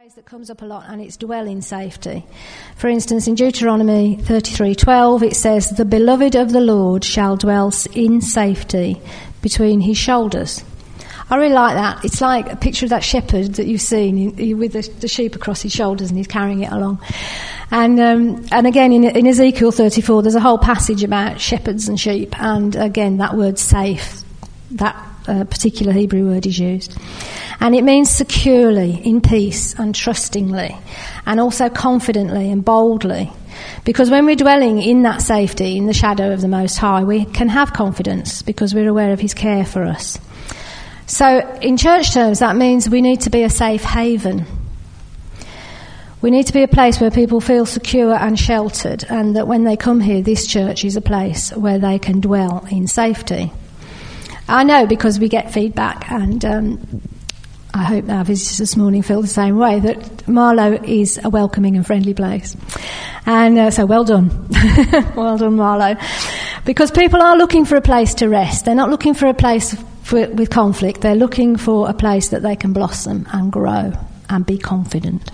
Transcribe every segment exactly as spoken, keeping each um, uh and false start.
That comes up a lot, and it's dwell in safety. For instance, in Deuteronomy thirty-three twelve, it says, "The beloved of the Lord shall dwell in safety between his shoulders." I really like that. It's like a picture of that shepherd that you've seen with the, the sheep across his shoulders, and he's carrying it along. And um, and again, in, in Ezekiel thirty-four, there's a whole passage about shepherds and sheep, and again, that word safe, that uh, particular Hebrew word is used. And it means securely, in peace and trustingly, and also confidently and boldly. Because when we're dwelling in that safety, in the shadow of the Most High, we can have confidence because we're aware of his care for us. So in church terms, that means we need to be a safe haven. We need to be a place where people feel secure and sheltered, and that when they come here, this church is a place where they can dwell in safety. I know because we get feedback, and um, I hope our visitors this morning feel the same way, that Marlow is a welcoming and friendly place. And uh, so well done. Well done, Marlow. Because people are looking for a place to rest. They're not looking for a place for, with conflict. They're looking for a place that they can blossom and grow and be confident.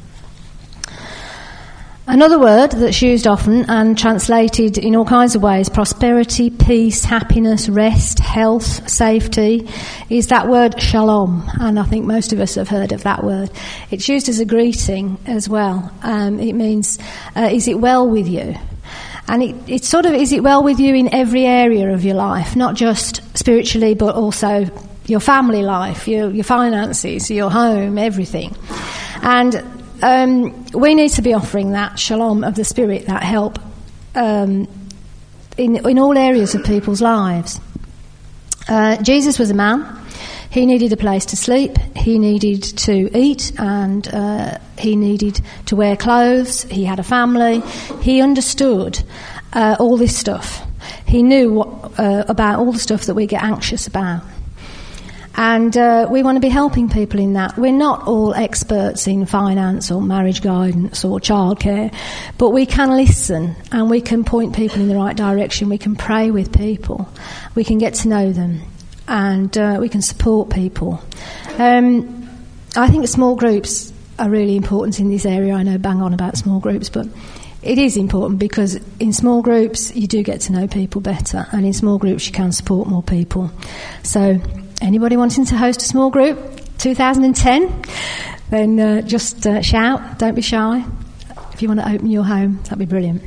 Another word that's used often and translated in all kinds of ways, prosperity, peace, happiness, rest, health, safety, is that word shalom. And I think most of us have heard of that word. It's used as a greeting as well. Um, it means, uh, is it well with you? And it, it's sort of, is it well with you in every area of your life, not just spiritually, but also your family life, your, your finances, your home, everything. And Um, we need to be offering that shalom of the Spirit, that help um, in, in all areas of people's lives. Uh, Jesus was a man. He needed a place to sleep. He needed to eat, and uh, he needed to wear clothes. He had a family. He understood uh, all this stuff. He knew what, uh, about all the stuff that we get anxious about. And uh, we want to be helping people in that. We're not all experts in finance or marriage guidance or childcare, but we can listen and we can point people in the right direction. We can pray with people. We can get to know them, and uh, we can support people. Um, I think small groups are really important in this area. I know bang on about small groups, but it is important because in small groups you do get to know people better, and in small groups you can support more people. So anybody wanting to host a small group, two thousand ten, then uh, just uh, shout, don't be shy. If you want to open your home, that'd be brilliant.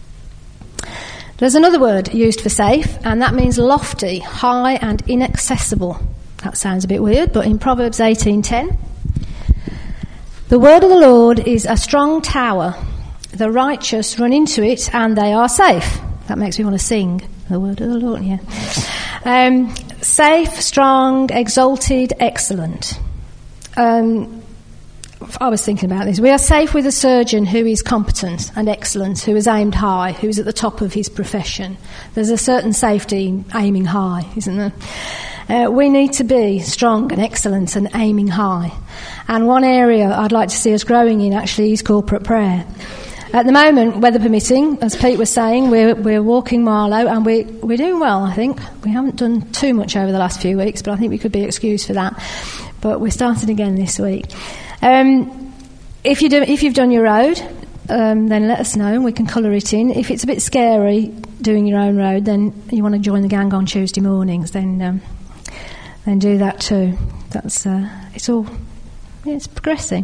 There's another word used for safe, and that means lofty, high and inaccessible. That sounds a bit weird, but in Proverbs eighteen ten, the word of the Lord is a strong tower. The righteous run into it and they are safe. That makes me want to sing the word of the Lord, yeah. Um, safe, strong, exalted, excellent. Um, I was thinking about this. We are safe with a surgeon who is competent and excellent, who is aimed high, who is at the top of his profession. There's a certain safety in aiming high, isn't there? Uh, we need to be strong and excellent and aiming high. And one area I'd like to see us growing in actually is corporate prayer. At the moment, weather permitting, as Pete was saying, we're, we're walking Marlow, and we're, we're doing well, I think. We haven't done too much over the last few weeks, but I think we could be excused for that. But we're starting again this week. Um, if, you do, if you've done your road, um, then let us know and we can colour it in. If it's a bit scary doing your own road, then you want to join the gang on Tuesday mornings, then um, then do that too. That's uh, it's all, yeah, it's progressing.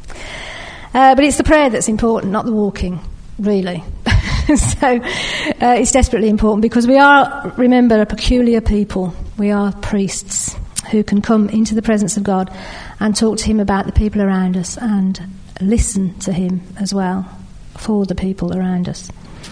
Uh, but it's the prayer that's important, not the walking, really. so uh, it's desperately important because we are, remember, a peculiar people. We are priests who can come into the presence of God and talk to him about the people around us and listen to him as well for the people around us.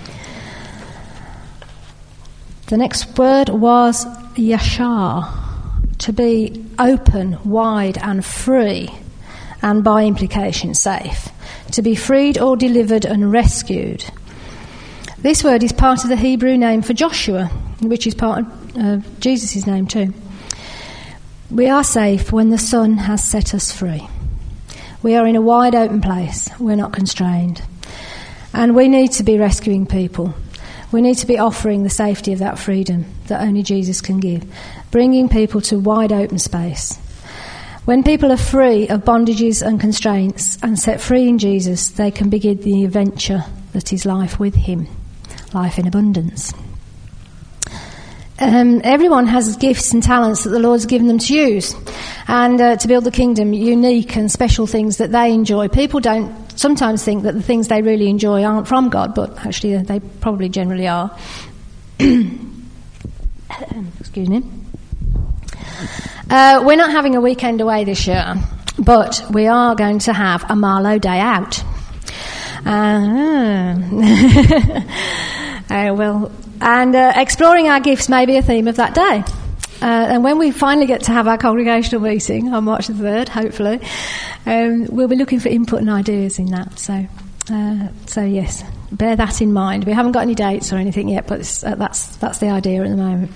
The next word was yashar, to be open, wide and free, and by implication safe, to be freed or delivered and rescued. This word is part of the Hebrew name for Joshua, which is part of uh, Jesus' name too. We are safe when the Son has set us free. We are in a wide open place. We're not constrained. And we need to be rescuing people. We need to be offering the safety of that freedom that only Jesus can give, bringing people to wide open space. When people are free of bondages and constraints and set free in Jesus, they can begin the adventure that is life with him, life in abundance. Um, everyone has gifts and talents that the Lord's given them to use, and uh, to build the kingdom, unique and special things that they enjoy. People don't sometimes think that the things they really enjoy aren't from God, but actually they probably generally are. Excuse me. Uh, we're not having a weekend away this year, but we are going to have a Marlow day out. Uh, uh, well, and uh, exploring our gifts may be a theme of that day. Uh, and when we finally get to have our congregational meeting on March the third, hopefully, um, we'll be looking for input and ideas in that. So, uh, so yes, bear that in mind. We haven't got any dates or anything yet, but it's, uh, that's that's the idea at the moment.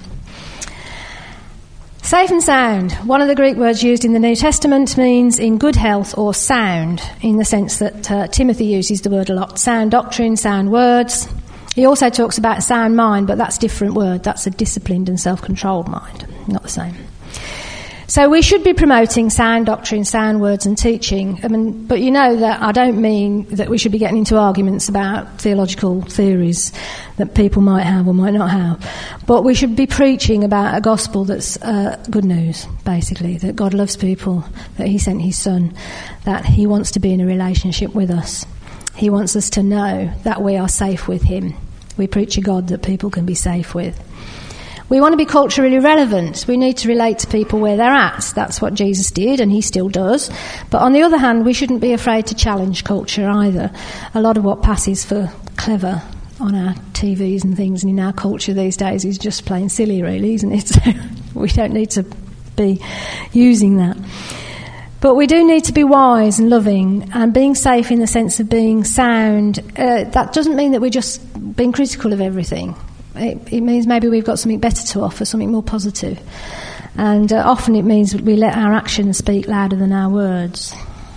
Safe and sound. One of the Greek words used in the New Testament means in good health or sound, in the sense that uh, Timothy uses the word a lot. Sound doctrine, sound words. He also talks about sound mind, but that's a different word. That's a disciplined and self-controlled mind, not the same. So we should be promoting sound doctrine, sound words and teaching. I mean, but you know that I don't mean that we should be getting into arguments about theological theories that people might have or might not have. But we should be preaching about a gospel that's uh, good news, basically, that God loves people, that he sent his son, that he wants to be in a relationship with us. He wants us to know that we are safe with him. We preach a God that people can be safe with. We want to be culturally relevant. We need to relate to people where they're at. That's what Jesus did, and he still does. But on the other hand, we shouldn't be afraid to challenge culture either. A lot of what passes for clever on our T Vs and things and in our culture these days is just plain silly, really, isn't it? So we don't need to be using that. But we do need to be wise and loving and being safe in the sense of being sound. Uh, that doesn't mean that we're just being critical of everything. It, it means maybe we've got something better to offer, something more positive. And uh, often it means we let our actions speak louder than our words.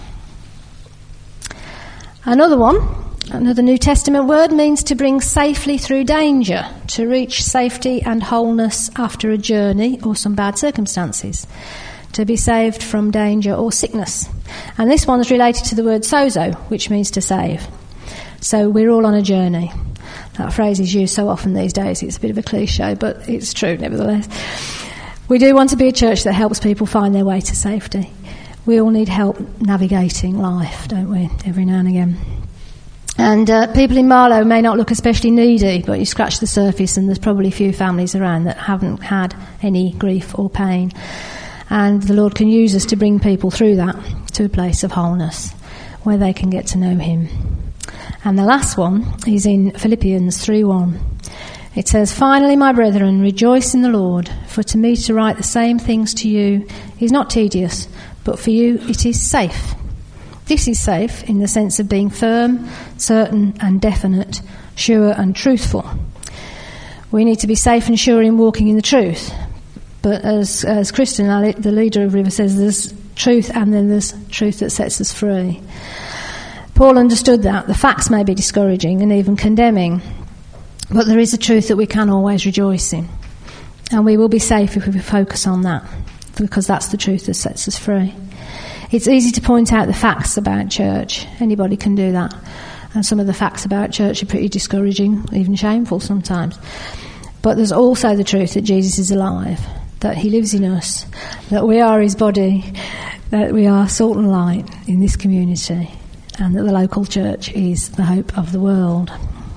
Another one, another New Testament word, means to bring safely through danger, to reach safety and wholeness after a journey or some bad circumstances, to be saved from danger or sickness. And this one's related to the word sozo, which means to save. So we're all on a journey. That phrase is used so often these days, it's a bit of a cliche, but it's true nevertheless. We do want to be a church that helps people find their way to safety. We all need help navigating life, don't we, every now and again. And uh, people in Marlow may not look especially needy, but you scratch the surface and there's probably a few families around that haven't had any grief or pain. And the Lord can use us to bring people through that to a place of wholeness where they can get to know him. And the last one is in Philippians three one. It says, "Finally, my brethren, rejoice in the Lord, for to me to write the same things to you is not tedious, but for you it is safe." This is safe in the sense of being firm, certain and definite, sure and truthful. We need to be safe and sure in walking in the truth. But as as Kristen, the leader of River, says, there's truth and then there's truth that sets us free. Paul understood that. The facts may be discouraging and even condemning, but there is a truth that we can always rejoice in. And we will be safe if we focus on that, because that's the truth that sets us free. It's easy to point out the facts about church. Anybody can do that. And some of the facts about church are pretty discouraging, even shameful sometimes. But there's also the truth that Jesus is alive, that he lives in us, that we are his body, that we are salt and light in this community, and that the local church is the hope of the world.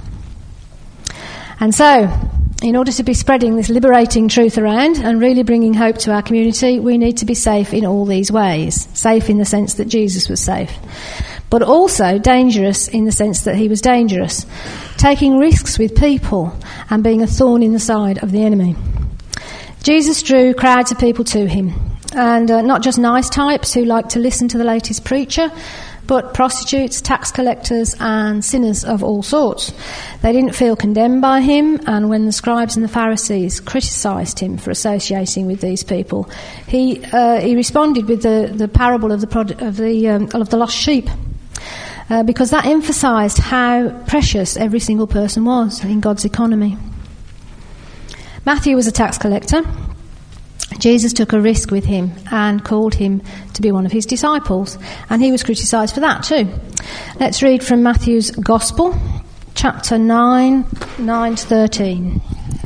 And so, in order to be spreading this liberating truth around and really bringing hope to our community, we need to be safe in all these ways. Safe in the sense that Jesus was safe, but also dangerous in the sense that he was dangerous, taking risks with people and being a thorn in the side of the enemy. Jesus drew crowds of people to him, and uh, not just nice types who like to listen to the latest preacher, but prostitutes, tax collectors and sinners of all sorts. They didn't feel condemned by him, and when the scribes and the Pharisees criticised him for associating with these people, he uh, he responded with the, the parable of the prod- of the um, of the lost sheep, uh, because that emphasised how precious every single person was in God's economy. Matthew was a tax collector, Jesus took a risk with him and called him to be one of his disciples, and he was criticised for that too. Let's read from Matthew's Gospel, chapter nine, nine to thirteen.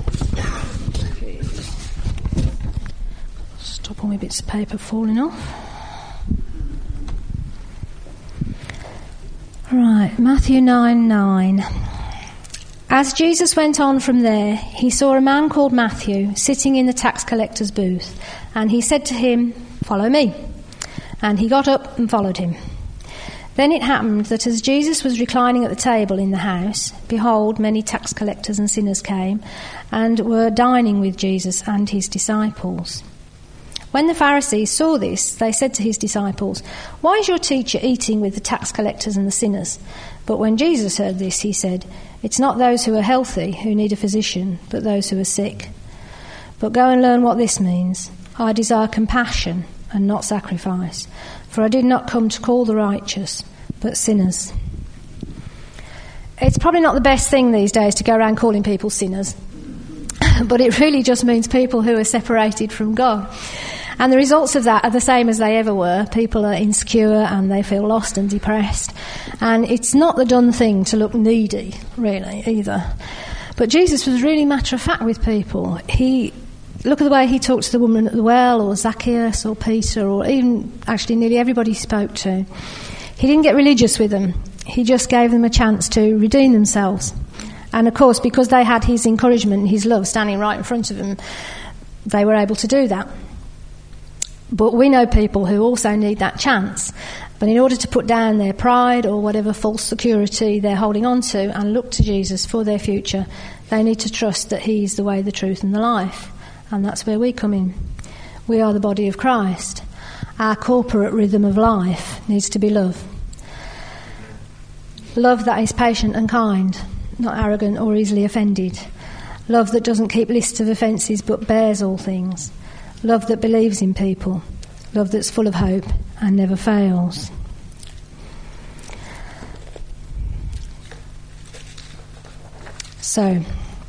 Stop all my bits of paper falling off. Right, Matthew nine, nine. As Jesus went on from there, he saw a man called Matthew sitting in the tax collector's booth, and he said to him, "Follow me." And he got up and followed him. Then it happened that as Jesus was reclining at the table in the house, behold, many tax collectors and sinners came and were dining with Jesus and his disciples. When the Pharisees saw this, they said to his disciples, "Why is your teacher eating with the tax collectors and the sinners?" But when Jesus heard this, he said, "It's not those who are healthy who need a physician, but those who are sick. But go and learn what this means. I desire compassion and not sacrifice, for I did not come to call the righteous, but sinners." It's probably not the best thing these days to go around calling people sinners, but it really just means people who are separated from God. And the results of that are the same as they ever were. People are insecure and they feel lost and depressed. And it's not the done thing to look needy, really, either. But Jesus was really matter-of-fact with people. He, look at the way he talked to the woman at the well, or Zacchaeus, or Peter, or even actually nearly everybody he spoke to. He didn't get religious with them. He just gave them a chance to redeem themselves. And of course, because they had his encouragement and his love standing right in front of them, they were able to do that. But we know people who also need that chance. But in order to put down their pride or whatever false security they're holding on to and look to Jesus for their future, they need to trust that he's the way, the truth and the life. And that's where we come in. We are the body of Christ. Our corporate rhythm of life needs to be love. Love that is patient and kind, not arrogant or easily offended. Love that doesn't keep lists of offences but bears all things. Love that believes in people. Love that's full of hope and never fails. So,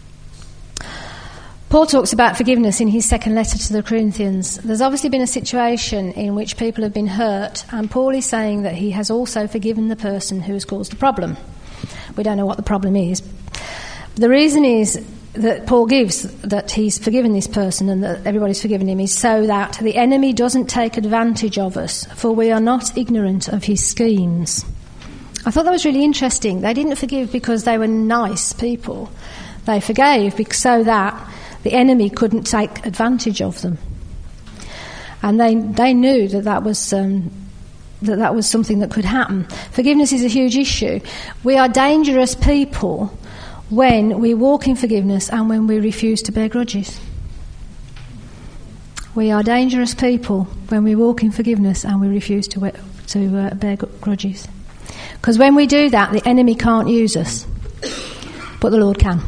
Paul talks about forgiveness in his second letter to the Corinthians. There's obviously been a situation in which people have been hurt, and Paul is saying that he has also forgiven the person who has caused the problem. We don't know what the problem is. The reason is that Paul gives that he's forgiven this person and that everybody's forgiven him is so that the enemy doesn't take advantage of us, for we are not ignorant of his schemes. I thought that was really interesting. They didn't forgive because they were nice people. They forgave so that the enemy couldn't take advantage of them. And they they knew that that was um, that that was something that could happen. Forgiveness is a huge issue. We are dangerous people when we walk in forgiveness and when we refuse to bear grudges. We are dangerous people when we walk in forgiveness and we refuse to to uh, bear grudges. Because when we do that, the enemy can't use us, but the Lord can.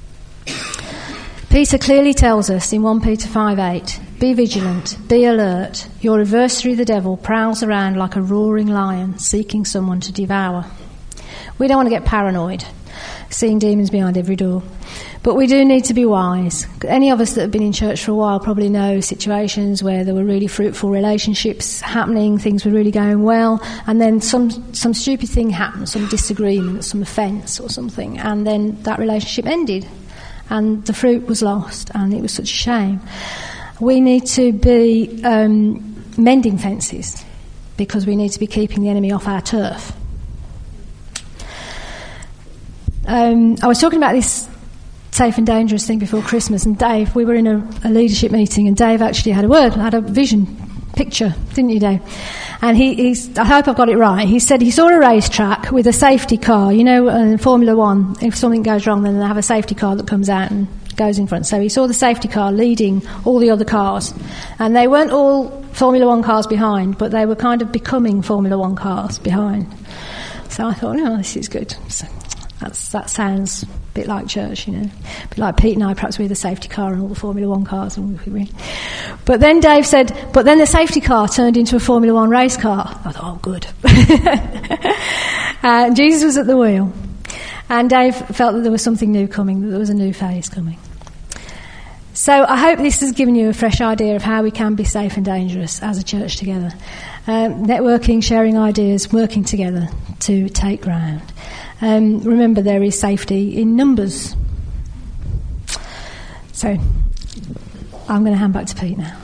Peter clearly tells us in First Peter five eight, "Be vigilant, be alert. Your adversary, the devil, prowls around like a roaring lion, seeking someone to devour." We don't want to get paranoid, seeing demons behind every door. But we do need to be wise. Any of us that have been in church for a while probably know situations where there were really fruitful relationships happening, things were really going well, and then some some stupid thing happened, some disagreement, some offence or something, and then that relationship ended, and the fruit was lost, and it was such a shame. We need to be um, mending fences, because we need to be keeping the enemy off our turf. Um, I was talking about this safe and dangerous thing before Christmas, and Dave, we were in a, a leadership meeting, and Dave actually had a word, had a vision picture, didn't you, Dave? And he, he's, I hope I've got it right. He said he saw a racetrack with a safety car. You know, in Formula One, if something goes wrong, then they have a safety car that comes out and goes in front. So he saw the safety car leading all the other cars, and they weren't all Formula One cars behind, but they were kind of becoming Formula One cars behind. So I thought, oh, this is good. So that's, that sounds a bit like church, you know. A bit like Pete and I, perhaps we're the safety car and all the Formula One cars. And we, but then Dave said, but then the safety car turned into a Formula One race car. I thought, oh, good. And Jesus was at the wheel. And Dave felt that there was something new coming, that there was a new phase coming. So I hope this has given you a fresh idea of how we can be safe and dangerous as a church together. Um, networking, sharing ideas, working together to take ground. Um, remember, there is safety in numbers. So I'm going to hand back to Pete now.